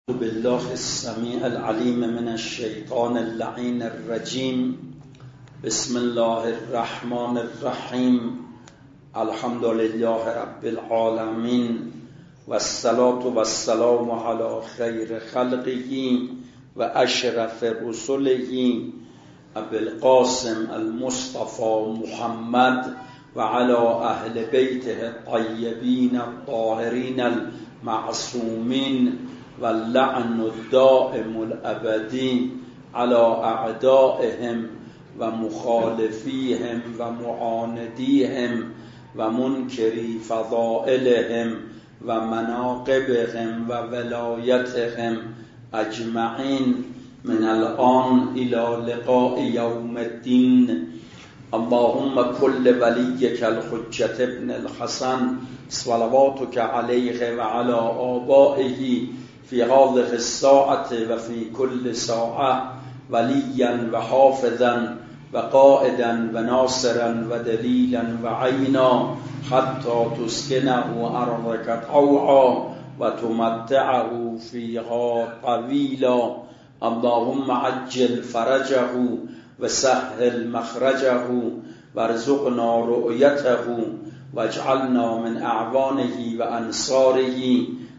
بالله السميع العليم من الشيطان اللعين الرجيم. بسم الله الرحمن الرحيم. الحمد لله رب العالمين، والصلاة والسلام على خير خلقه وأشرف رسله أبي القاسم المصطفى محمد وعلى أهل بيته الطيبين الطاهرين المعصومين، واللعن الدائم الأبدي على أعدائهم ومخالفيهم ومعانديهم ومنكري فضائلهم ومناقبهم وولايتهم أجمعين من الآن إلى لقاء يوم الدين. اللهم كل وليك الحجة ابن الحسن صلواتك عليه وعلى آبائه في هذه الساعة وفي كل ساعة وليا وحافظا وقائدا وناصرا ودليلا وعينا حتى تسكنه أرضك طوعا وتمتعه فيها طويلا. اللهم عجل فرجه وسهل مخرجه وارزقنا رؤيته واجعلنا من أعوانه وأنصاره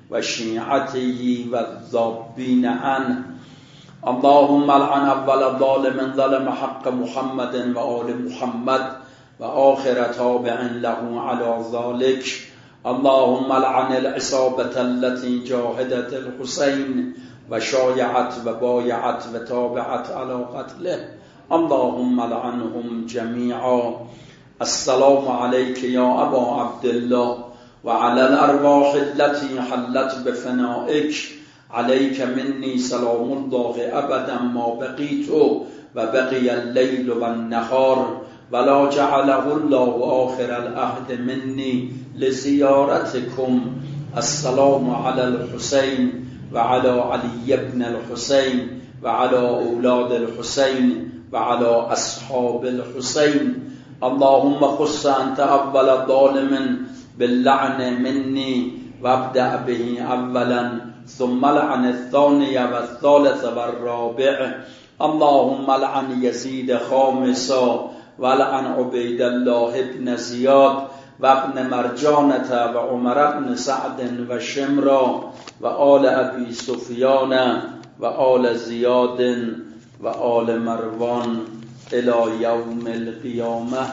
وشيعته والذابين عنه. اللهم لعن أول ظالم ظلم حق محمد وآل محمد وآخر تابع له على ذلك. اللهم لعن العصابة التي جاهدت الحسين وشايعت وبايعت وتابعت على قتله. اللهم لعنهم جميعا. السلام عليك يا أبا عبد الله وعلى الأرواح التي حلت بفنائك. عليك مني سلام الله أبدا ما بقيت وبقي الليل والنهار، ولا جعله الله آخر العهد مني لزيارتكم. السلام على الحسين وعلى علي بن الحسين وعلى أولاد الحسين وعلى أصحاب الحسين. اللهم خص أنت أول ظالم باللعن مني وابدأ به أولا ثم لعن الثاني والثالث والرابع. اللهم لعن يزيد خامسا ولعن عبيد الله بن زياد وابن مرجانة وعمر بن سعد وشمرا وآل أبي سفيان وآل زياد وآل مروان إلى يوم القيامة.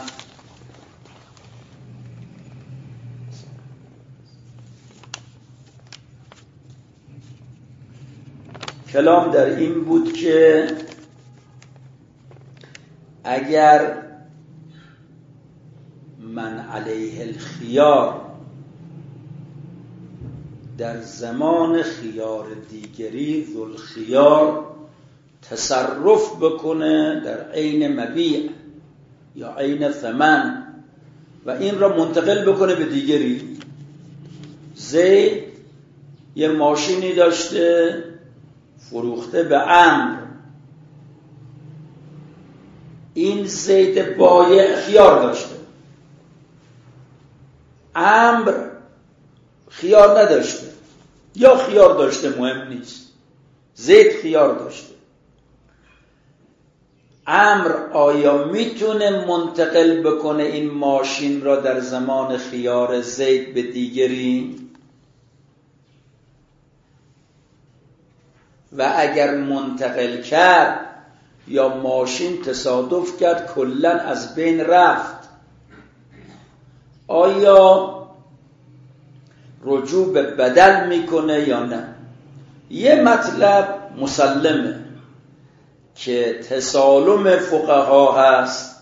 کلام در این بود که اگر من علیه الخیار در زمان خیار دیگری ذوالخیار تصرف بکنه در عین مبیع یا عین ثمن و این را منتقل بکنه به دیگری. زید یه ماشینی داشته فروخته به عمرو. این زید بایع خیار داشته، عمرو خیار نداشته، یا خیار داشته مهم نیست، زید خیار داشته. عمرو آیا میتونه منتقل بکنه این ماشین را در زمان خیار زید به دیگری؟ و اگر منتقل کرد یا ماشین تصادف کرد کلاً از بین رفت، آیا رجوع به بدل میکنه یا نه؟ یه مطلب مسلمه که تسالم فقها هست،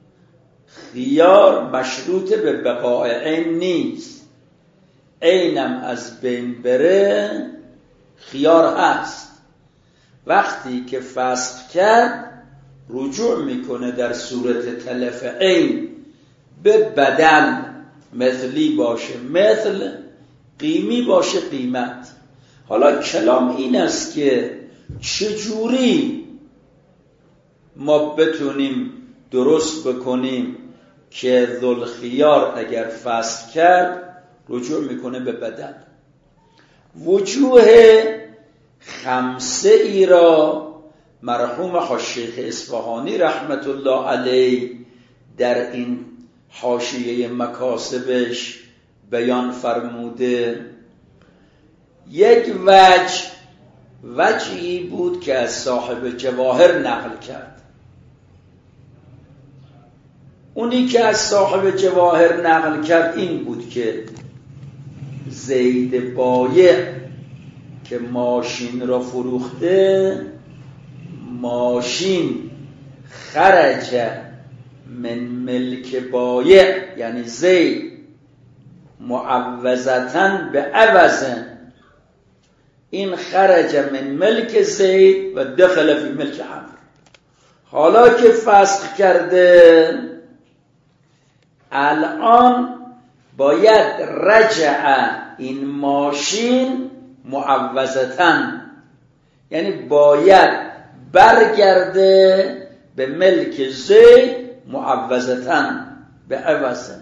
خیار مشروط به بقاء عین نیست، عینم از بین بره خیار هست. وقتی که فسخ کرد رجوع میکنه در صورت تلف عین به بدل، مثلی باشه مثل، قیمی باشه قیمت. حالا کلام این است که چجوری ما بتونیم درست بکنیم که ذوالخیار اگر فسخ کرد رجوع میکنه به بدل. وجوه خمسه ای را مرحوم حاج شیخ اصفهانی رحمت الله علیه در این حاشیه مکاسبش بیان فرموده. یک وجهی بود که از صاحب جواهر نقل کرد. اونی که از صاحب جواهر نقل کرد این بود که زید بایع که ماشین را فروخته، ماشین خرج من ملک بایع، یعنی زید معوضتن به عوضن، این خرج من ملک زید و دخل فی ملک عمرو. حالا که فسخ کرده الان باید رجع این ماشین معوضتن، یعنی باید برگرده به ملک زید معوضتن به عوضن.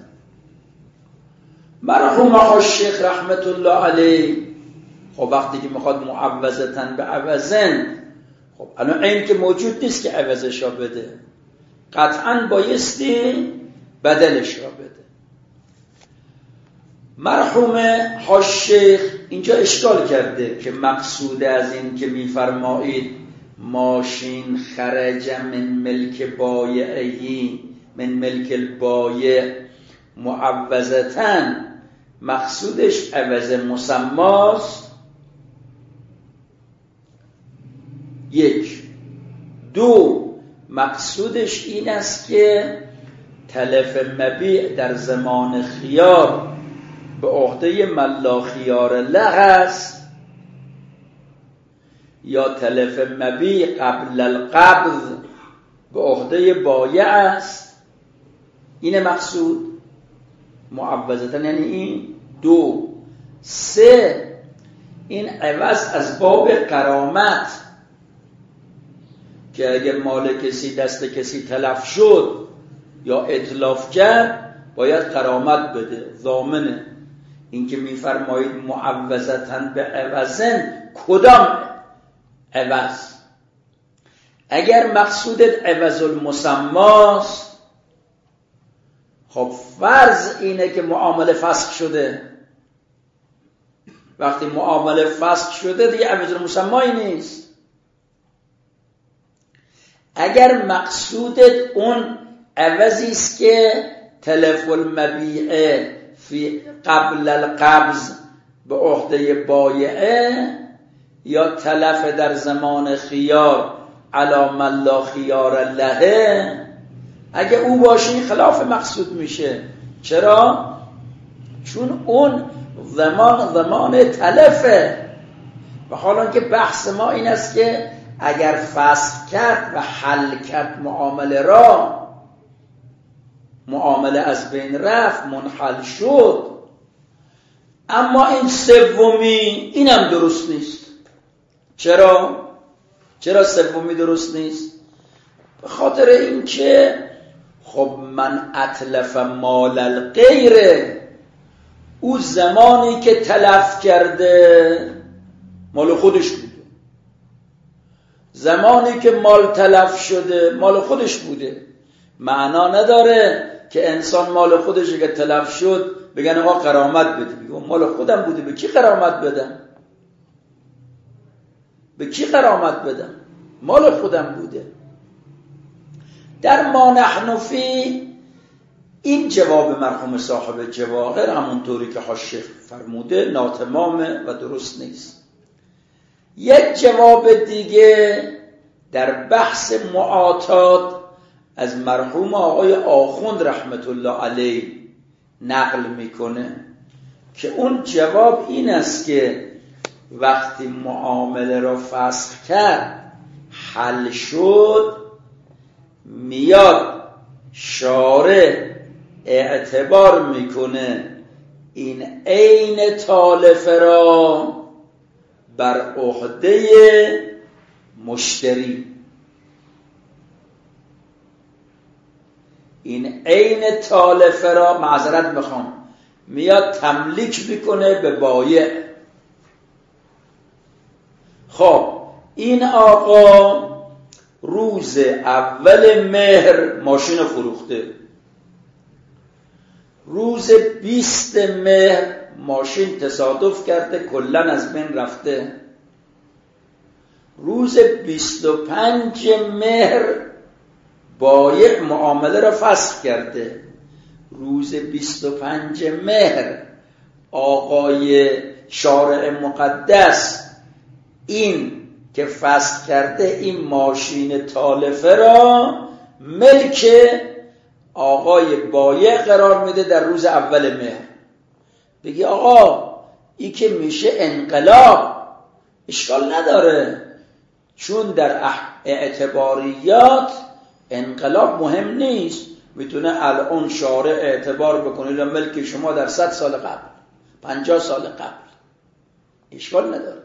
مرحوم حاج شیخ رحمت الله علیه خب وقتی که میخواد معوضتن به عوضن، خب الان این که موجود نیست که عوضش را بده، قطعا بایستی بدلش را بده. مرحوم حاج شیخ اینجا اشکال کرده که مقصود از این که میفرمایید ماشین خرج من ملک بایعی من ملک البایع معوضتن، مقصودش عوض مسماست. یک. دو، مقصودش این است که تلف مبیع در زمان خیار به عهده ملا خیار له است، یا تلف مبیع قبل القبض به عهده بایع است. این مقصود معوضتن، یعنی این. دو. سه، این عوض از باب غرامت که اگه مال کسی دست کسی تلف شد یا اتلاف کرد باید غرامت بده، ضامنه. این که میفرمایید معوضتن به عوضن، کدام عوض؟ اگر مقصودت عوض المسماست، خب فرض اینه که معامله فسخ شده. وقتی معامله فسخ شده دیگه عوض المسمایی نیست. اگر مقصودت اون عوضی است که تلف المبیع فی قبل القبض به عهده بایعه، یا تلف در زمان خیار علی من لا خیار له، اگه او باشه خلاف مقصود میشه. چرا؟ چون اون ضمان تلفه. و حالا که بحث ما این است که اگر فسخ کرد و حل کرد معامله را، معامله از بین رفت، منحل شد، اما این سومی اینم درست نیست. چرا سومی درست نیست؟ به خاطر اینکه خب من اتلف مال الغیر، او زمانی که تلف کرده مال خودش بوده، زمانی که مال تلف شده مال خودش بوده. معنا نداره که انسان مال خودش که تلف شد بگن آقا غرامت بده. بگه مال خودم بوده، به کی غرامت بدم؟ به کی غرامت بدم؟ مال خودم بوده. در ما نحن فی، این جواب مرحوم صاحب جواهر همونطوری که حاج شیخ فرموده ناتمامه و درست نیست. یک جواب دیگه در بحث معاطات از مرحوم آقای آخوند رحمت الله علیه نقل میکنه که اون جواب این است که وقتی معامله را فسخ کرد حل شد، میاد شارع اعتبار میکنه این عین تالفه را بر عهده مشتری، این عین تالفه را معذرت میخوام میاد تملیک میکنه به بایع. خب این آقا روز اول مهر ماشین فروخته، روز 20 مهر ماشین تصادف کرده کلن از بین رفته، روز 25 مهر بایع معامله را فسخ کرده، روز 25 مهر آقای شارع مقدس این که فسخ کرده این ماشین تالفه را ملک آقای بایع قرار میده در روز اول مهر. بگی آقا این که میشه انقلاب، اشکال نداره، چون در اعتباریات انقلاب مهم نیست، میتونه الان شارع اعتبار بکنه ملک شما در 100 سال قبل، 50 سال قبل، اشکال نداره.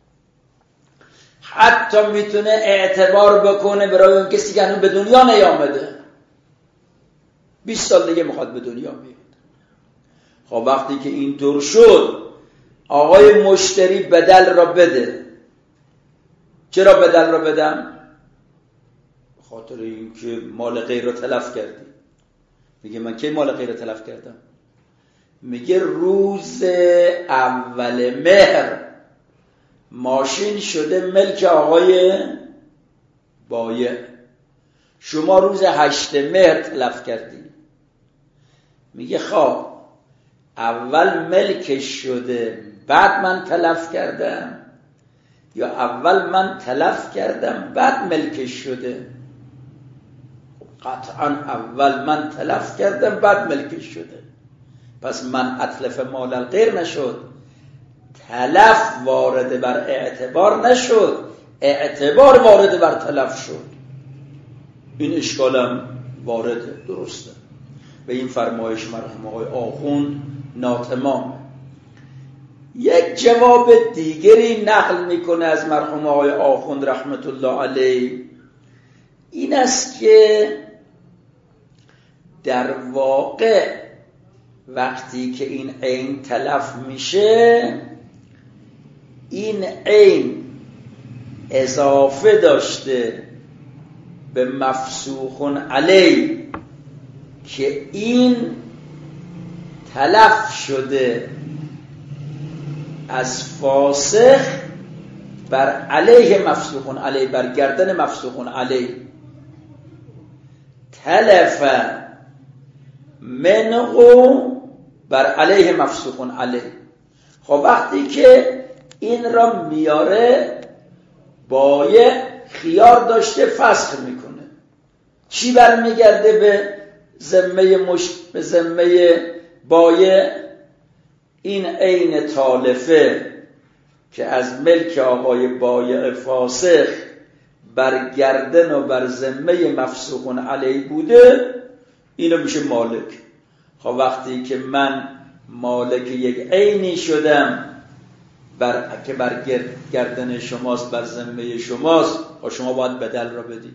حتی میتونه اعتبار بکنه برای اون کسی که هنوز به دنیا نیامده، 20 سال دیگه میخواد به دنیا بیاد. خب وقتی که اینطور شد آقای مشتری بدل را بده. چرا بدل را بدم؟ خاطر اینکه مال غیر را تلف کردی. میگه من کی مال غیر را تلف کردم؟ میگه روز اول مهر ماشین شده ملک آقای بایع، شما روز 8 مهر تلف کردی. میگه خب اول ملکش شده بعد من تلف کردم، یا اول من تلف کردم بعد ملکش شده؟ قطعا اول من تلف کردم بعد ملکش شده، پس من اتلف مال الغیر نشد، تلف وارد بر اعتبار نشد، اعتبار وارد بر تلف شد. این اشکالم وارده، درسته. و این فرمایش مرحوم آقای آخوند ناتمام. یک جواب دیگری نقل میکنه از مرحوم آقای آخوند رحمت الله علیه، این است که در واقع وقتی که این عین تلف میشه، این عین اضافه داشته به مفسوخ علیه که این تلف شده از فاسخ بر علیه مفسوخ علیه، بر گردن مفسوخ علیه. تلف منقو بر علیه مفسوخ علیه. خب وقتی که این را میاره بایع خیار داشته فسخ میکنه، چی برمیگرده به ذمه بایع؟ این عین تالفه که از ملک آقای بایع فاسخ بر گردن و بر ذمه مفسوخ علیه بوده، اینو میشه مالک. خب وقتی که من مالک یک عینی شدم که بر گردن شماست، بر ذمه شماست، و شما باید بدل را بدید.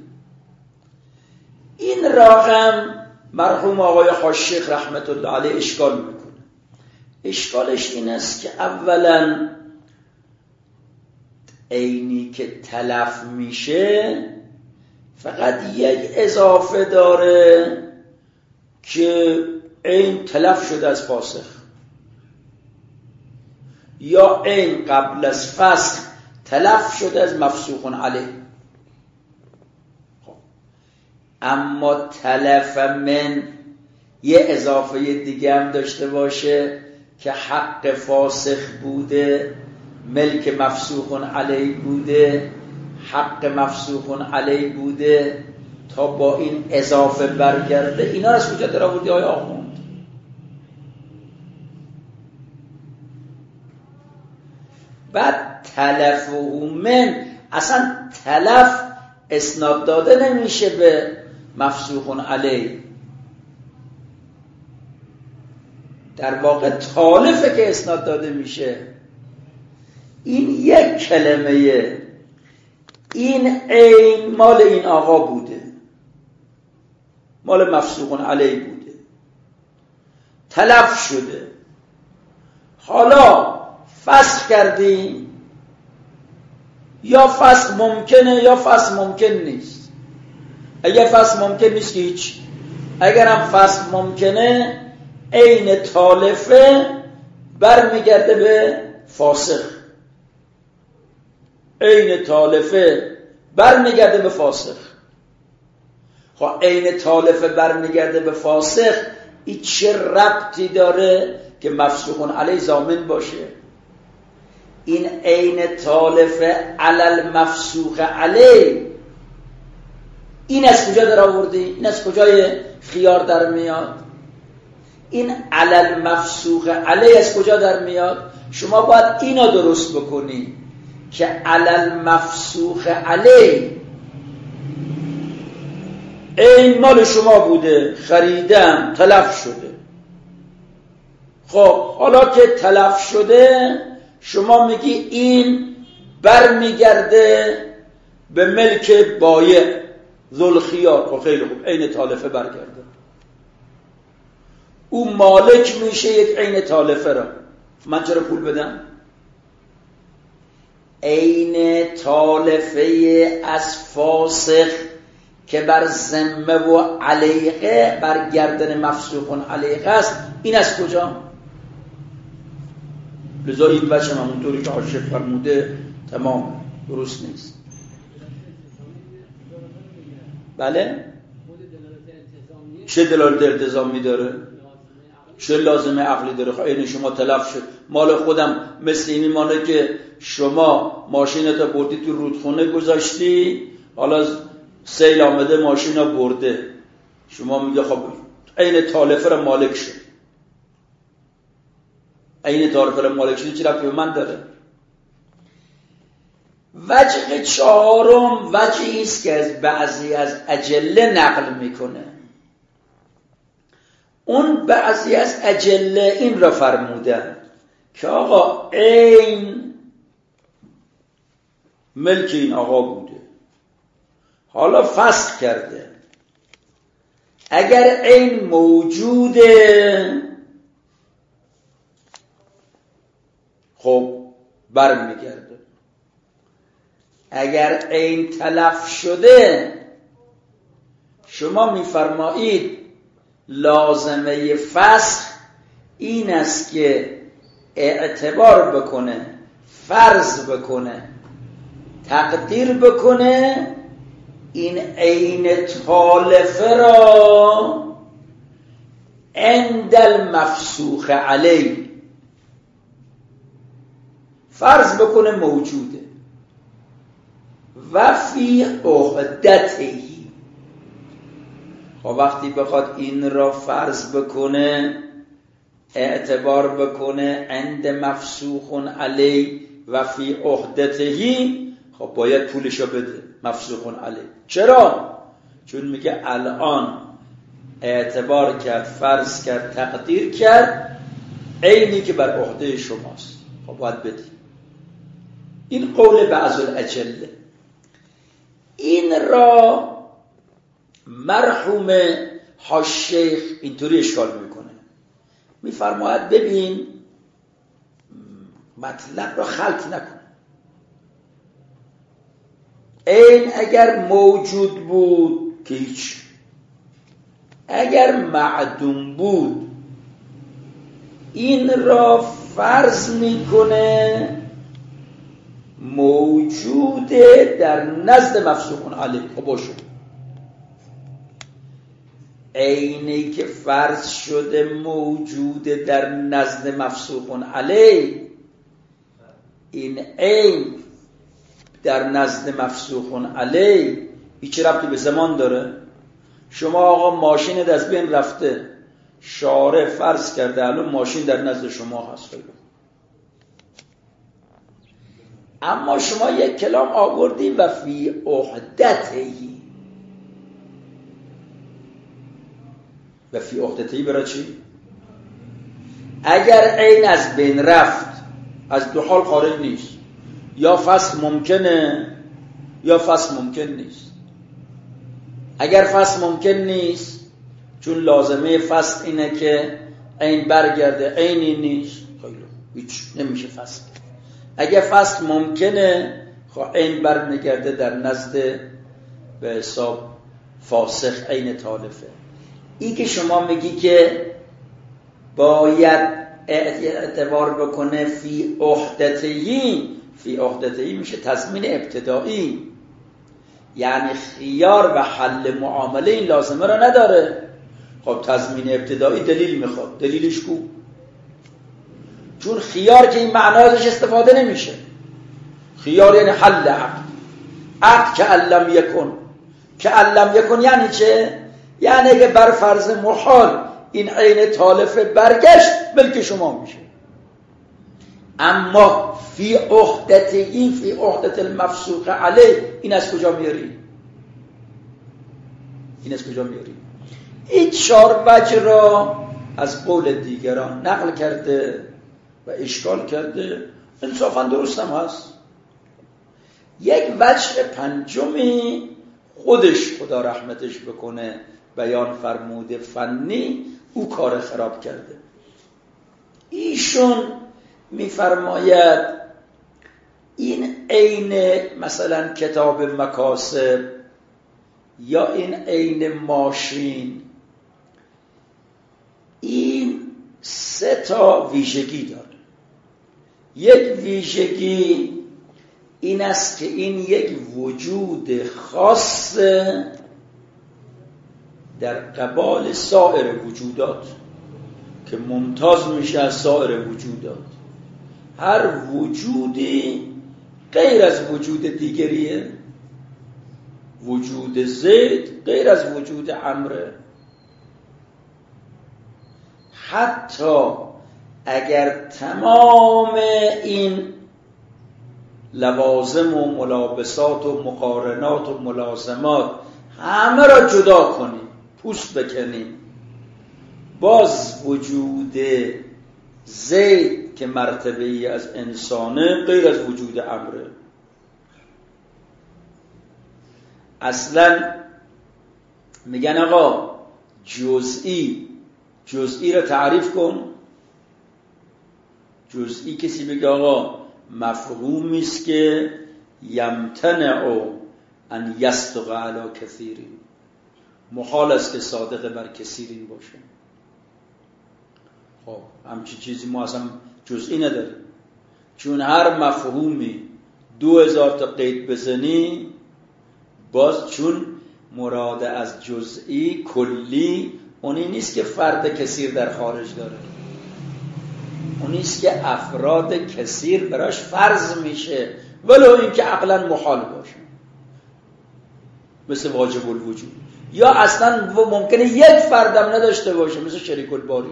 این راهم مرحوم آقای حاج‌شیخ رحمت الله علیه اشکال میکنه. اشکالش این است که اولا عینی که تلف میشه فقط یک اضافه داره که عین تلف شده از فاسخ، یا عین قبل از فسخ تلف شده از مفسوخ علیه. اما تلف من یه اضافه دیگه هم داشته باشه که حق فاسخ بوده، ملک مفسوخ علیه بوده، حق مفسوخ علیه بوده، تا با این اضافه برگرده. اینا را از کجا در آوردی های آخوند؟ بعد تلف و من، اصلا تلف اسناد داده نمیشه به مفسوخ علیه، در واقع تالفه که اسناد داده میشه. این یک کلمه، این عین مال این آقا بوده، مال مفسوخ علیه بوده، تلف شده، حالا فسخ کردیم، یا فسخ ممکنه یا فسخ ممکن نیست. اگر فسخ ممکن نیست که هیچ. اگر هم فسخ ممکنه عین تالفه برمیگرده به فاسخ. عین تالفه برمیگرده به فاسخ. خب عین تالفه برمیگرده به فاسخ، این چه ربطی داره که مفسوق علیه ضامن باشه؟ این عین تالفه علل مفسوق علیه، این از کجا در آوردی؟ این از کجای خیار در میاد؟ این علل مفسوق علیه از کجا در میاد؟ شما باید اینا درست بکنی که علل مفسوق علیه این مال شما بوده، خریدم، تلف شده. خب حالا که تلف شده شما میگی این برمیگرده به ملک بایع ذوالخیار. خب خیلی خوب، عین تالفه برگرده، او مالک میشه یک عین تالفه را. من چرا پول بدم؟ عین تالفه از فاسخ که بر ذمه و علیقه بر گردن مفسوق علیقه است، این از کجا؟ لذا این بچه همونطوری که حاشیه فرموده تمام درست نیست. بله؟ چه دلالت التزامی داره؟ چه لازمه عقلی داره؟ خب این شما تلف شد، مال خودم مثل این میمانه که شما ماشینت بردی تو رودخونه گذاشتی، حالا سیل آمده ماشین رو برده، شما میگه خب عین تالفه را مالک شد. عین تالفه را مالک شد چی ربطی به من داره؟ وجه چهارم وجهی است که از بعضی از اجله نقل میکنه. اون بعضی از اجله این را فرمودن که آقا عین ملک این آقا بوده، حالا فسخ کرده. اگر عین موجوده خب برمیگرده. اگر عین تلف شده شما میفرمایید لازمه فسخ این است که اعتبار بکنه، فرض بکنه، تقدیر بکنه این عین تالفه را عند المفسوق علیه فرض بکنه موجوده و فی عهدته. خب وقتی بخواد این را فرض بکنه، اعتبار بکنه عند مفسوق علیه و فی عهدته، خب باید پولشو بده مفسوق علیه. چرا؟ چون میگه الان اعتبار کرد، فرض کرد، تقدیر کرد عینی که بر عهده شماست، خب باید بدی. این قول بعض الاجله. این را مرحوم حاشیه اینطوری اشکال میکنه، میفرماید ببین مطلب را خلط نکن. این اگر موجود بود که هیچ، اگر معدوم بود این را فرض میکنه موجوده در نزد مفسوق علیه. خب باشه، عینی که فرض شده موجوده در نزد مفسوق علیه، این عین در نزد مفسوق علیه هیچ ربطی به زمان داره؟ شما آقا ماشین از بین رفته، شارع فرض کرده الان ماشین در نزد شما هست، اما شما یک کلام آوردی و فی عهدتهی. و فی عهدتهی برای چی؟ اگر عین از بین رفت از دو حال خارج نیست، یا فسخ ممکنه یا فسخ ممکن نیست. اگر فسخ ممکن نیست چون لازمه فسخ اینه که عین برگرده، عینی نیست، خیلی هیچ نمیشه فسخ. اگر فسخ ممکنه خب عین برمیگرده در نزد به حساب فاسخ عین تالفه. این که شما میگی که باید اعتبار بکنه فی احدتهی میشه تضمین ابتدایی، یعنی خیار و حل معامله این لازمه را نداره. خب تضمین ابتدایی دلیل میخواد، دلیلش کو؟ چون خیار که این معنایش استفاده نمیشه. خیار یعنی حل عقد که علم یکن یعنی چه؟ یعنی اگه بر فرض محال این عین تالف برگشت ملک شما میشه. اما فی احدت المفسوق علیه این از کجا میاری؟ این 4 وجه را از قول دیگران نقل کرده و اشکال کرده، انصافا درست هم هست. یک وجه پنجمی خودش خدا رحمتش بکنه بیان فرموده فنی، او کار خراب کرده. ایشون میفرماید این عین مثلا کتاب مکاسب یا این عین ماشین، این 3 ویژگی داره. یک ویژگی این است که این یک وجود خاص در قبال سایر وجودات که ممتاز میشه از سایر وجودات. هر وجودی غیر از وجود دیگریه. وجود زید غیر از وجود عمره. حتی اگر تمام این لوازم و ملابسات و مقارنات و ملازمات همه را جدا کنیم، پوست بکنیم، باز وجود زید که مرتبه ای از انسانه غیر از وجود امره. اصلا میگن آقا جزئی را تعریف کن. جزئی کسی بگه آقا مفهومی است که یمتنع ان یصدق علی کثیرین، محال است که صادق بر کثیرین باشه. خب همچی چیزی ما اصلا جزئی نداریم، چون هر مفهومی 2000 تا قید بزنی باز، چون مراد از جزئی کلی اونی نیست که فرد کثیر در خارج داره، اونیست که افراد کثیر براش فرض میشه ولو این که عقلا محال باشه، مثل واجب الوجود، یا اصلا ممکنه یک فردم نداشته باشه، مثل شریک الباری.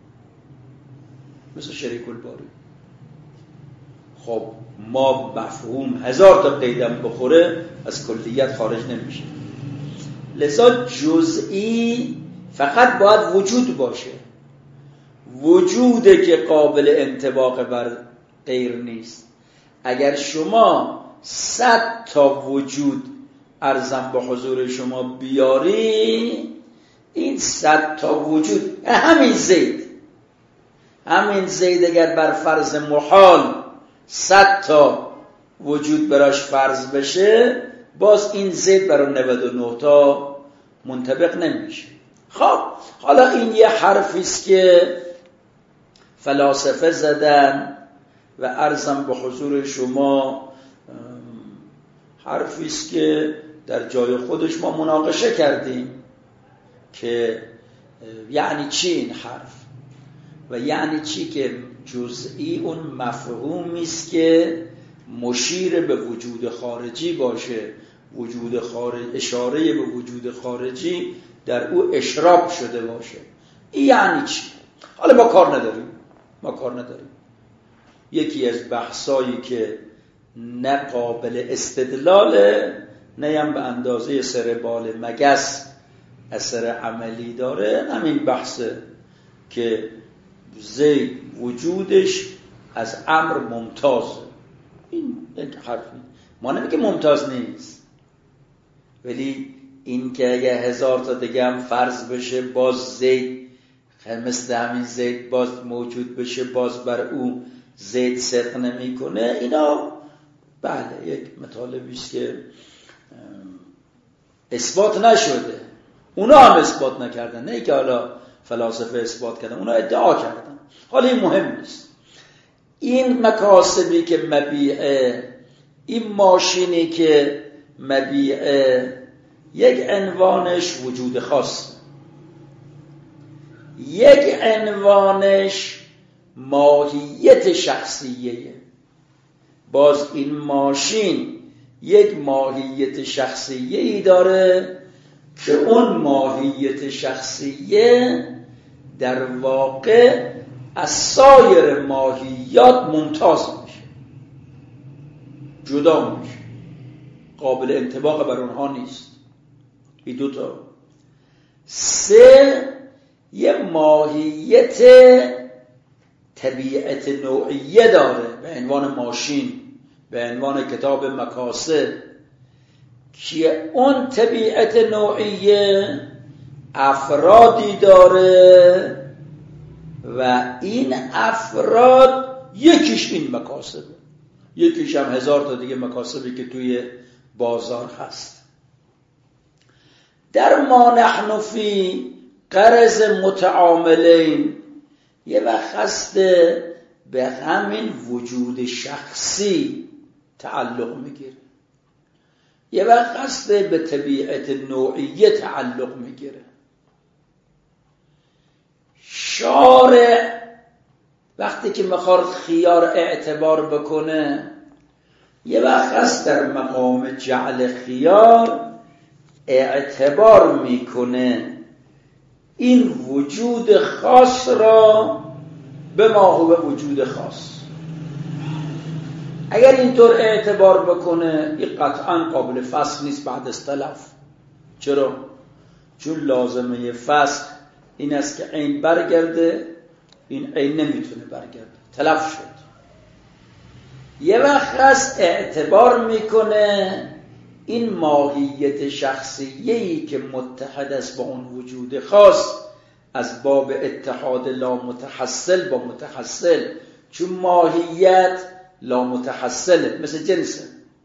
خب ما مفهوم 1000 تا قیدم بخوره از کلیت خارج نمیشه. لذا جزئی فقط باید وجود باشه، وجوده که قابل انطباق بر غیر نیست. اگر شما 100 تا وجود ارزم به حضور شما بیاری، این 100 تا وجود همین زید اگر بر فرض محال 100 تا وجود براش فرض بشه، باز این زید برای 99 تا منطبق نمیشه. خب حالا این یه حرفی است که فلاسفه زدن و عرضم به حضور شما حرفی است که در جای خودش ما مناقشه کردیم که یعنی چی این حرف و یعنی چی که جزئی اون مفهومی است که مشیر به وجود خارجی باشه، وجود خارج اشاره به وجود خارجی در او اشراق شده باشه. این یعنی چی؟ حالا ما کار نداریم. یکی از بحثایی که نه قابل استدلاله، نه هم به اندازه سر بال مگس اثر عملی داره، همین بحثه که زید وجودش از امر ممتازه. این حرفی ما نمیگه ممتاز نیست، ولی این که اگه 1000 تا دیگه هم فرض بشه باز زید مثل همین زید باز موجود بشه، باز بر او زید صدق نمی کنه، اینا بله یک مطالبی است که اثبات نشده، اونا هم اثبات نکردن، نه که حالا فلاسفه اثبات کردن، اونا ادعا کردن. حالا این مهم نیست. این مکاسبی که مبیعه، این ماشینی که مبیعه، یک عنوانش وجود خاص، یک عنوانش ماهیت شخصیه. باز این ماشین یک ماهیت شخصیه‌ای داره که اون ماهیت شخصیه در واقع از سایر ماهیات ممتاز میشه، جدا میشه، قابل انطباق بر اونها نیست. این دوتا. سه، یه ماهیت طبیعت نوعیه داره به عنوان ماشین، به عنوان کتاب مکاسب، که اون طبیعت نوعیه افرادی داره و این افراد یکیش این مکاسبه، یکیش هم 1000 تا دیگه مکاسبی که توی بازار هست. در ما نحن فی قرض متعاملین یه وقت هست به همین وجود شخصی تعلق میگیره، یه وقت هست به طبیعت نوعیه تعلق میگیره. شارع وقتی که میخواد خیار اعتبار بکنه، یه وقت هست در مقام جعل خیار اعتبار میکنه این وجود خاص را به ما هو وجود خاص. اگر اینطور اعتبار بکنه، این قطعا قابل فصل نیست بعد از تلف. چرا؟ چون لازمه فصل این است که عین برگرده، این عین نمیتونه برگرده، تلف شد. یه وقت هست اعتبار میکنه این ماهیت شخصیه‌ای که متحد است با اون وجود خاص از باب اتحاد لامتحصل با متحصل، چون ماهیت لامتحصله، مثل جنسه.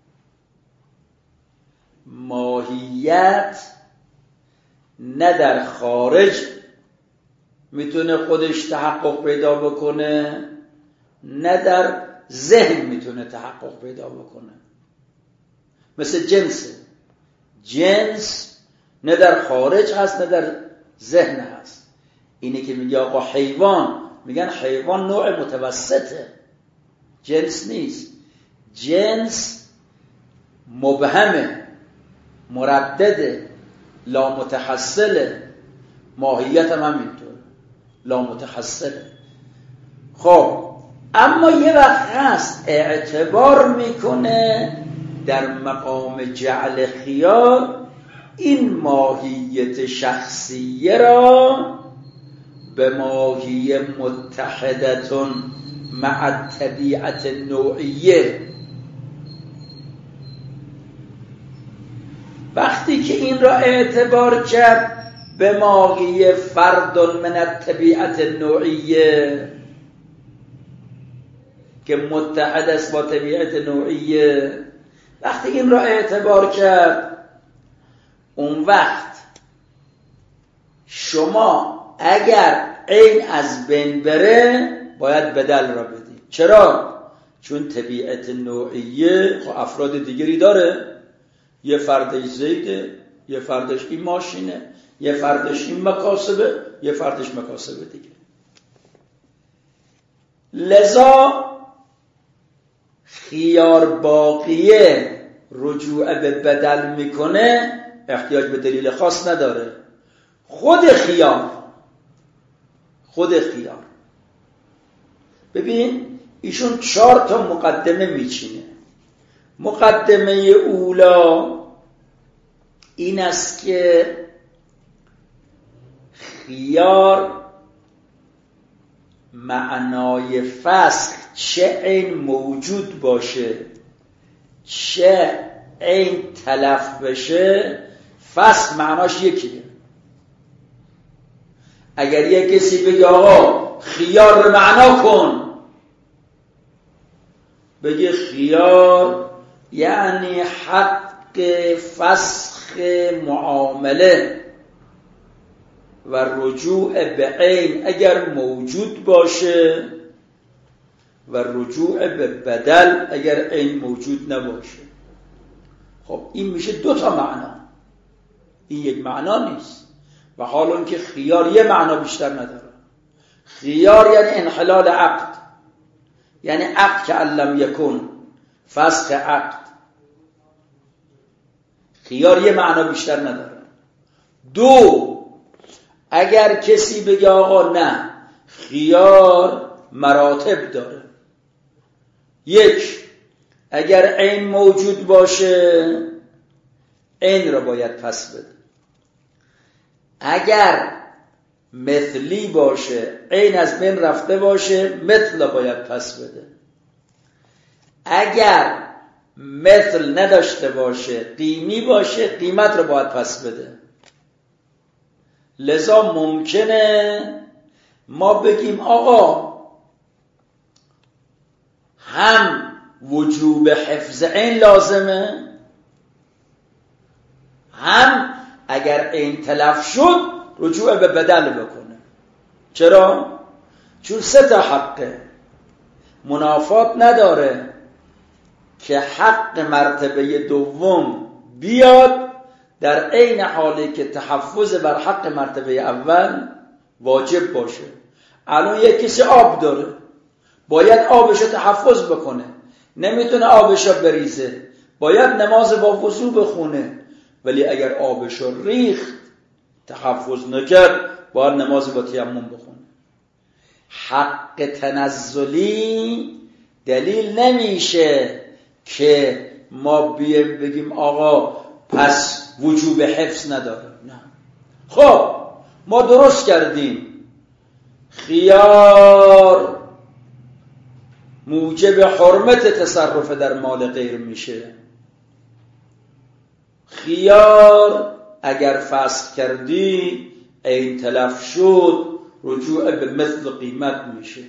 ماهیت نه در خارج میتونه خودش تحقق پیدا بکنه، نه در ذهن میتونه تحقق پیدا بکنه. مثل جنسه، جنس نه در خارج هست نه در ذهن هست. اینه که میگه آقا حیوان، میگن حیوان نوع متوسطه، جنس نیست. جنس مبهمه، مردده، لامتحصله. ماهیت هم همینطور لامتحصله. خب اما یه وقت هست اعتبار میکنه در مقام جعل خیار این ماهیت شخصیه را به ماهیه متحدتون مع طبیعت نوعیه. وقتی که این را اعتبار کرد به ماهیه فرد من الطبیعت نوعیه که متحد است با طبیعت نوعیه، وقتی این را اعتبار کرد، اون وقت شما اگر عین از بین بره باید بدل را بدید. چرا؟ چون طبیعت نوعیه خب افراد دیگری داره، یه فردش زیده، یه فردش این ماشینه، یه فردش این مکاسبه، یه فردش مکاسبه دیگه. لذا خیار باقیه رجوع به بدل میکنه، احتیاج به دلیل خاص نداره. خود خیار ببین ایشون 4 تا مقدمه میچینه. مقدمه اولا این است که خیار معنای فسخ چه عین موجود باشه چه عین تلف بشه، فسخ معناش یکیه. اگر یک کسی بگه آقا خیار رو معنا کن، بگه خیار یعنی حق فسخ معامله و رجوع به عین اگر موجود باشه و رجوع به بدل اگر عین موجود نباشه. خب این میشه 2 تا معنا، این یک معنا نیست. و حالا اینکه خیار یه معنا بیشتر نداره. خیار یعنی انحلال عقد، یعنی عقد که علم یکن، فسخ عقد. خیار یه معنا بیشتر نداره. 2 اگر کسی بگه آقا نه، خیار مراتب داره. 1 اگر عین موجود باشه عین را باید پس بده. اگر مثلی باشه، عین از بین رفته باشه، مثل را باید پس بده. اگر مثل نداشته باشه، قیمی باشه، قیمت را باید پس بده. لذا ممکنه ما بگیم آقا هم وجوب حفظ عین لازمه، هم اگر عین تلف شد رجوع به بدل بکنه. چرا؟ چون 3 تا حقه، منافات نداره که حق مرتبه دوم بیاد در عین حالی که تحفظ بر حق مرتبه اول واجب باشه. الان یک کسی آب داره، باید آبشو تحفظ بکنه، نمیتونه آبشو بریزه، باید نماز با وضو بخونه، ولی اگر آبشو ریخت تحفظ نکرد باید نماز با تیمم بخونه. حق تنزلی دلیل نمیشه که ما بگیم آقا پس وجوب حفظ نداره. نه. خب ما درست کردیم خیار موجب حرمت تصرف در مال غیر میشه. خیار اگر فسخ کردی عین تلف شد رجوع به مثل قیمت میشه.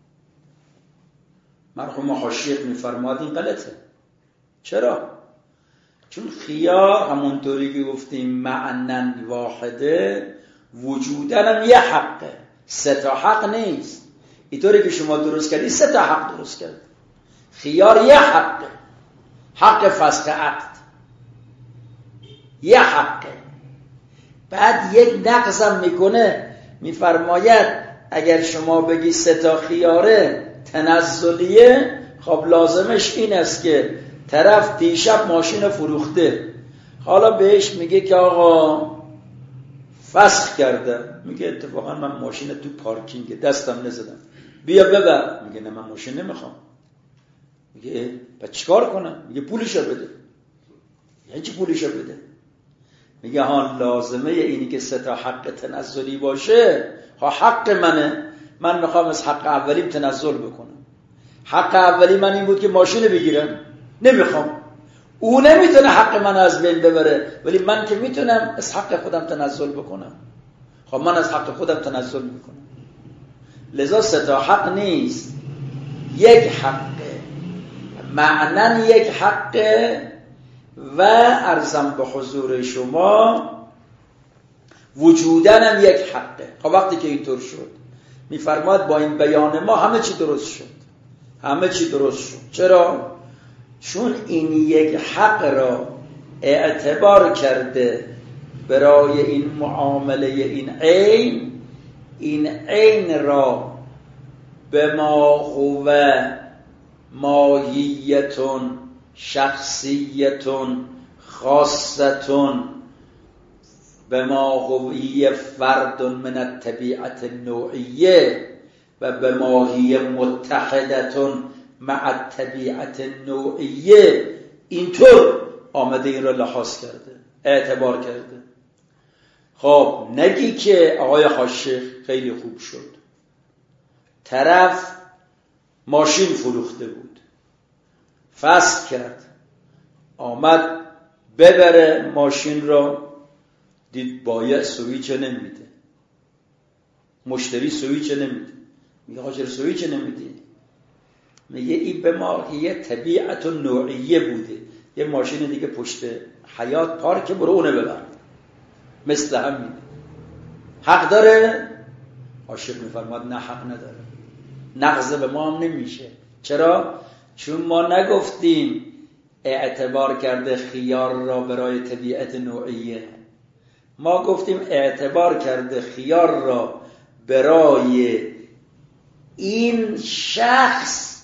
مرحوم حاشیه میفرماد این غلطه. چرا؟ چون خیار همونطوری که گفتیم معنن واحده، وجودن هم یه حقه، 3 تا حق نیست. اینطوری که شما درست کردی 3 تا حق درست کرد. خیار یه حقه، حق فسخ عقد یه حقه. بعد یک نقصم میکنه، میفرماید اگر شما بگی 3 تا خیاره تنزلیه، خب لازمش این است که طرف دیشب ماشین فروخته، حالا بهش میگه که آقا فسخ کرده، میگه اتفاقا من ماشین تو پارکینگ دستم نزدم، بیا ببر. میگه نه من ماشین نمیخوام. میگه بعد چیکار کنم؟ میگه پولشو بده. یعنی چی پولشو بده؟ میگه ها لازمه اینی که 3 تا حق تنزلی باشه. ها حق منه، من میخوام از حق اولیم تنزل بکنم. حق اولی من این بود که ماشین بگیرم، نمیخوام. او نمیتونه حق من از بین ببره، ولی من که میتونم از حق خودم تنزل بکنم. خب من از حق خودم تنزل میکنم. لذا 3 تا حق نیست، یک حقه، معنن یک حقه. و عرضم به حضور شما وجودن هم یک حقه. خب وقتی که اینطور شد میفرماد با این بیان ما همه چی درست شد. همه چی درست شد. چرا؟ چون این یک حق را اعتبار کرده برای این معامله این عین را به ما هو ماهیتون شخصیتون خاصتون به ما هویه فرد من الطبیعت نوعیه و به ماهی متحدتون مع الطبیعت نوعیه، اینطور آمده این را لحاظ کرده، اعتبار کرده. خب نگی که آقای حاشیه خیلی خوب شد، طرف ماشین فروخته بود، فسخ کرد، آمد ببره ماشین را، دید باید سویچ نمیده، مشتری سویچ نمیده. میگه آقا چرا سویچ نمیدی؟ میگه این به ما یه طبیعت و نوعیه بوده، یه ماشین دیگه پشت حیاط پارک، برو اونه ببر. مثل همین حق داره؟ عاشق میفرماد نه حق نداره، نقض به ما هم نمیشه. چرا؟ چون ما نگفتیم اعتبار کرده خیار را برای طبیعت نوعیه، ما گفتیم اعتبار کرده خیار را برای این شخص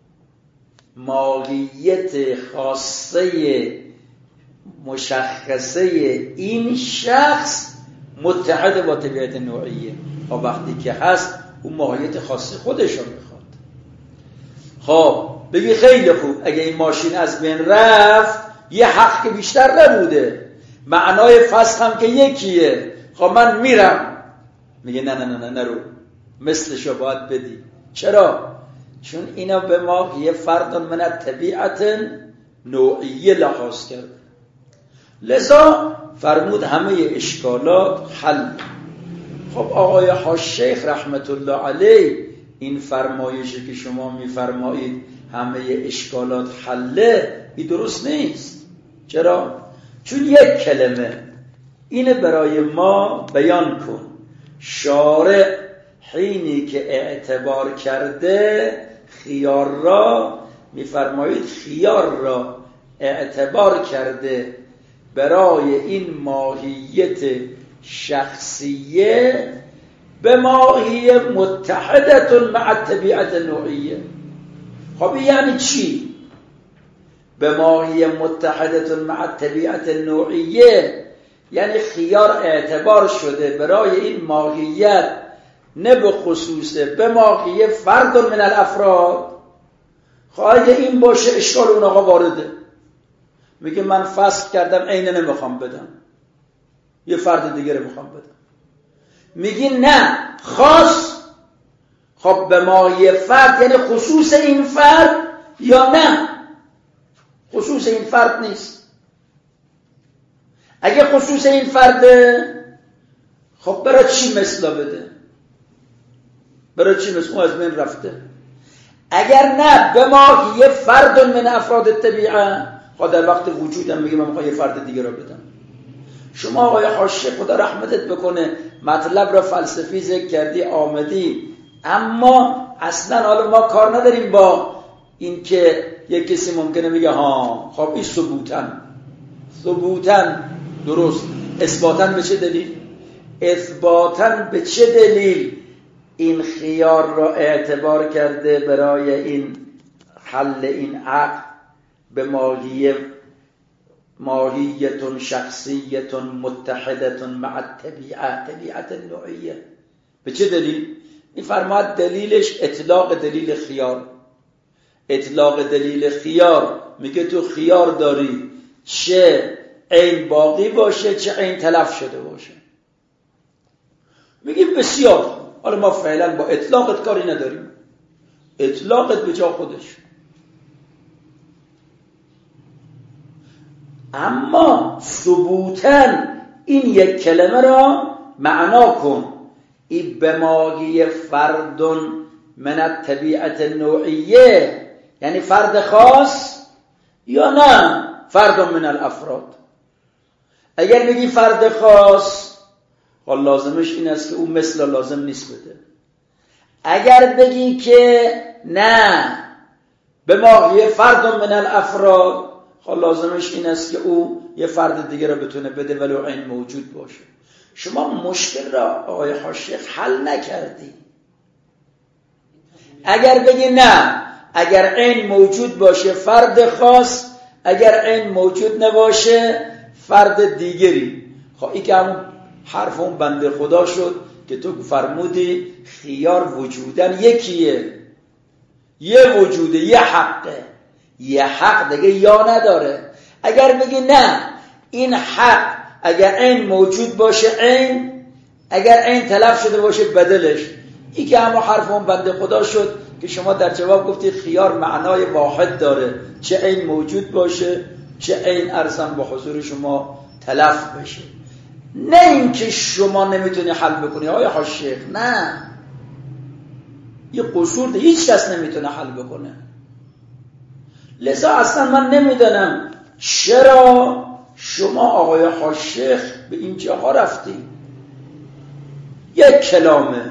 ماهیت خاصه مشخصه این شخص متحد با طبیعت نوعیه. و وقتی که هست اون ماهیت خاص خودش رو میخواد. خب بگی خیلی خوب، اگه این ماشین از بین رفت یه حق که بیشتر نبوده، معنای فسخ هم که یکیه، خب من میرم. میگه نه نه نه نرو، مثلشو باید بدی. چرا؟ چون اینا به ما یه فرد من طبیعت نوعیه لحاظ کرده. لذا فرمود همه اشکالات حل. خب آقای حاج‌شیخ رحمت الله علیه این فرمایشی که شما میفرمایید همه اشکالات حله، این درست نیست. چرا؟ چون یک کلمه اینه برای ما بیان کن. شارع حینی که اعتبار کرده خیار را، میفرمایید خیار را اعتبار کرده برای این ماهیت شخصیه به ماهیه متحدت مع طبیعت نوعیه. خب یعنی چی؟ به ماهیه متحدت مع طبیعت نوعیه یعنی خیار اعتبار شده برای این ماهیت، نه به خصوصه به ماهیه فرد من الافراد. خب اگه این باشه اشکال اون آقا وارده، میگه من فسخ کردم عینه نمیخوام بدم، یه فرد دیگه رو میخوام بدم. میگی نه خاص، خب به ماهیه فرد یعنی خصوص این فرد یا نه خصوص این فرد نیست؟ اگه خصوص این فرده خب برای چی مثلا بده؟ برای چی مثلا؟ اون از من رفته. اگر نه به ماهیه فرد من افراد طبیعه، خب در وقت وجودم میگه من میخوام یه فرد دیگه رو بدم. شما آقای حاجی خدا رحمتت بکنه مطلب را فلسفی ذکر کردی آمدی، اما اصلا حالا ما کار نداریم با این که یک کسی ممکنه میگه ها خب این ثبوتن درست، اثباتن به چه دلیل؟ اثباتن به چه دلیل این خیار را اعتبار کرده برای این حل این عقل به ماهیتون شخصیتون متحدتون مع طبیعت نوعیه؟ به چه دلیل؟ این فرماد دلیلش اطلاق دلیل خیار. اطلاق دلیل خیار میگه تو خیار داری چه عین باقی باشه چه عین تلف شده باشه. میگه بسیار، حالا ما فعلا با اطلاقت کاری نداریم، اطلاقت به جا خودش، اما ثبوتاً این یک کلمه را معنا کن. این به ماهی فرد من الطبیعت نوعیه یعنی فرد خاص یا نه فرد من الافراد؟ اگر بگی فرد خاص خب لازمش این است که اون مثل لازم نیست بده. اگر بگی که نه به ماهی فرد من الافراد خب لازمش این است که او یه فرد دیگه را بتونه بده ولی عین موجود باشه. شما مشکل را آقای حاجی حل نکردی. اگر بگی نه اگر عین موجود باشه فرد خاص، اگر عین موجود نباشه فرد دیگری، خب این که همون حرف اون بنده خدا شد که تو فرمودی خیار وجودن یکیه، یه وجوده، یه حقه، یه حق دیگه یا نداره. اگر بگی نه این حق اگر عین موجود باشه عین، اگر عین تلف شده باشه بدلش، این که همون حرف اون بنده خدا شد که شما در جواب گفتید خیار معنای واحد داره، چه عین موجود باشه چه عین ارسم با حضور شما تلف بشه. نه اینکه شما نمیتونی حل بکنی آقای حاجی، نه، یه قصور هیچ کس نمیتونه حل بکنه. لذا اصلا من نمیدونم چرا شما آقای حاج‌شیخ به این جاها رفتید؟ یک کلامه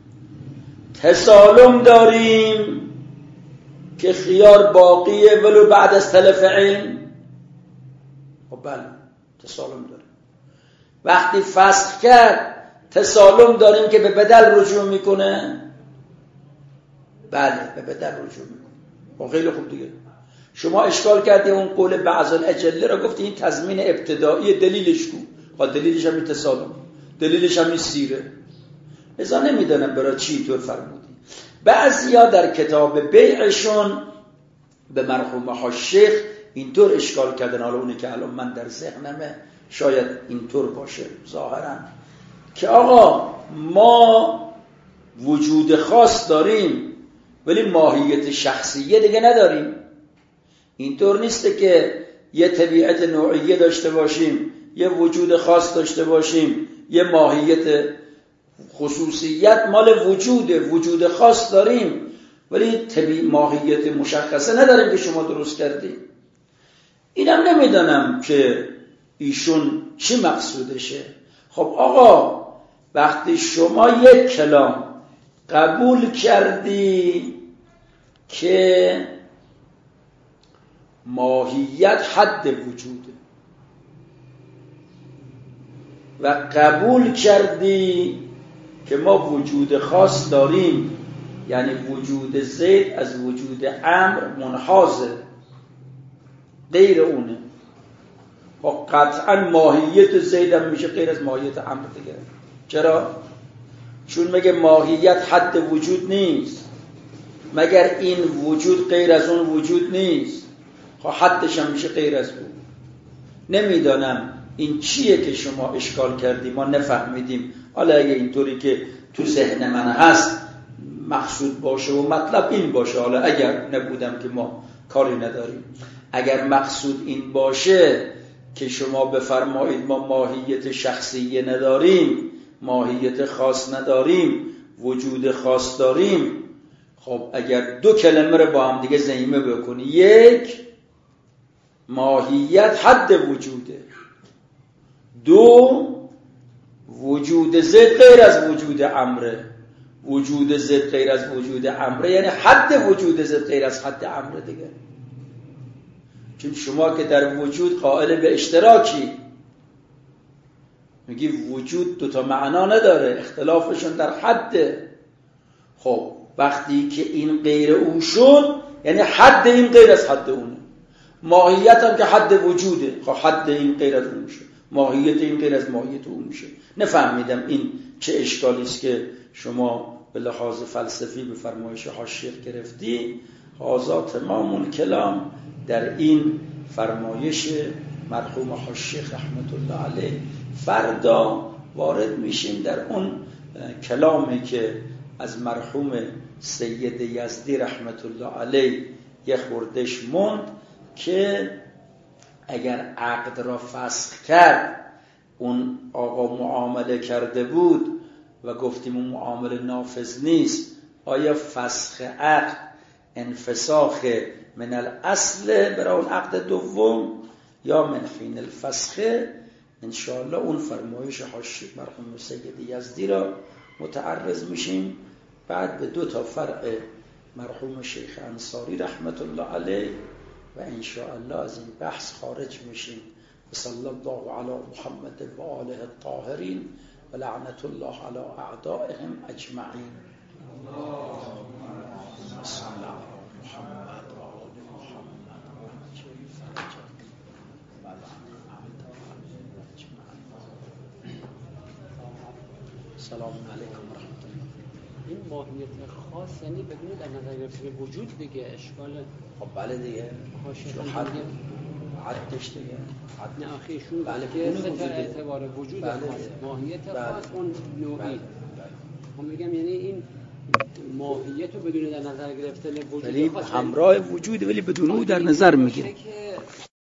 تسالم داریم که خیار باقیه ولو بعد از تلف علم. خب بله تسالم داریم. وقتی فسخ کرد تسالم داریم که به بدل رجوع میکنه. بله به بدل رجوع میکنه. خب خیلی خوب دیگه. شما اشکال کردی اون قول بعض الاجله را، گفتی این تضمین ابتدایی، دلیلش کو؟ خب دلیلش هم این تسالم، دلیلش هم این سیره. ازا نمیدونم برای چی طور فرمودی. بعضیا در کتاب بیعشون به مرحوم حاج‌شیخ اینطور اشکال کردن، حالا اونه که الان من در ذهنمه شاید اینطور باشه ظاهرا، که آقا ما وجود خاص داریم ولی ماهیت شخصیه دیگه نداریم. اینطور نیسته که یه طبیعت نوعیه داشته باشیم، یه وجود خاص داشته باشیم، یه ماهیت خصوصیت مال وجود خاص داریم ولی ماهیت مشخصه نداریم که شما درست کردیم. اینم نمیدانم که ایشون چی مقصودشه. خب آقا وقتی شما یک کلام قبول کردی که ماهیت حد وجوده و قبول کردی که ما وجود خاص داریم، یعنی وجود زید از وجود عمرو منحازه، غیر اونه، خب قطعا ماهیت زید هم میشه غیر از ماهیت عمرو دیگه. چرا؟ چون مگه ماهیت حد وجود نیست؟ مگر این وجود غیر از اون وجود نیست؟ خب حدش هم میشه غیر از اون. نمیدانم این چیه که شما اشکال کردیم، ما نفهمیدیم. حالا اگه اینطوری که تو ذهن من هست مقصود باشه و مطلب این باشه، حالا اگر نبودم که ما کاری نداریم. اگر مقصود این باشه که شما بفرمایید ما ماهیت شخصیه نداریم، ماهیت خاص نداریم، وجود خاص داریم، خب اگر دو کلمه رو با هم دیگه ضمیمه بکنی، یک ماهیت حد وجوده، دو وجود ضد غیر از وجود عمره، وجود ضد غیر از وجود عمره یعنی حد وجود ضد غیر از حد عمره دیگه. چون شما که در وجود قائل به اشتراکی، میگی وجود دوتا معنا نداره، اختلافشون در حده. خب وقتی که این غیر اون شد یعنی حد این غیر از حد اونه، ماهیت هم که حد وجوده، خب حد این غیر از اون میشه، ماهیت این غیر از ماهیت اون میشه. نفهمیدم این چه اشکالی است که شما به لحاظ فلسفی به فرمایش حاج‌شیخ گرفتی. هذا تمام کلام در این فرمایش مرحوم حاج‌شیخ رحمت الله علیه. فردا وارد میشیم در اون کلامی که از مرحوم سید یزدی رحمت الله علیه یه خوردش موند که اگر عقد را فسخ کرد، اون آقا معامله کرده بود و گفتیم اون معامله نافذ نیست، آیا فسخ عقد انفساخ من الاصل برای اون عقد دوم یا من حین الفسخ؟ انشاءالله اون فرمایش حاجی مرحوم سید یزدی را متعرض میشیم. بعد به دو تا فرع مرحوم شیخ انصاری رحمت الله علیه و انشاءالله از این بحث خارج میشیم. صلی الله علی محمد و آله الطاهرین و لعنت الله علی اعدائهم اجمعین. صلی الله محمد و آل محمد سلام علیکم و رحمت الله. این ماهیت خاص یعنی بدون در نظر گرفتن وجود دیگه اشکال. خب بله دیگه، چون حدش دیگه نه آخیشون بله که ستر اعتبار وجود بله خاص، ماهیت بله خاص اون نوعی. هم میگم یعنی این ماهیت رو بدون در نظر گرفتن وجود ولی خاص همراه وجود ولی بدون او در نظر میگیره. که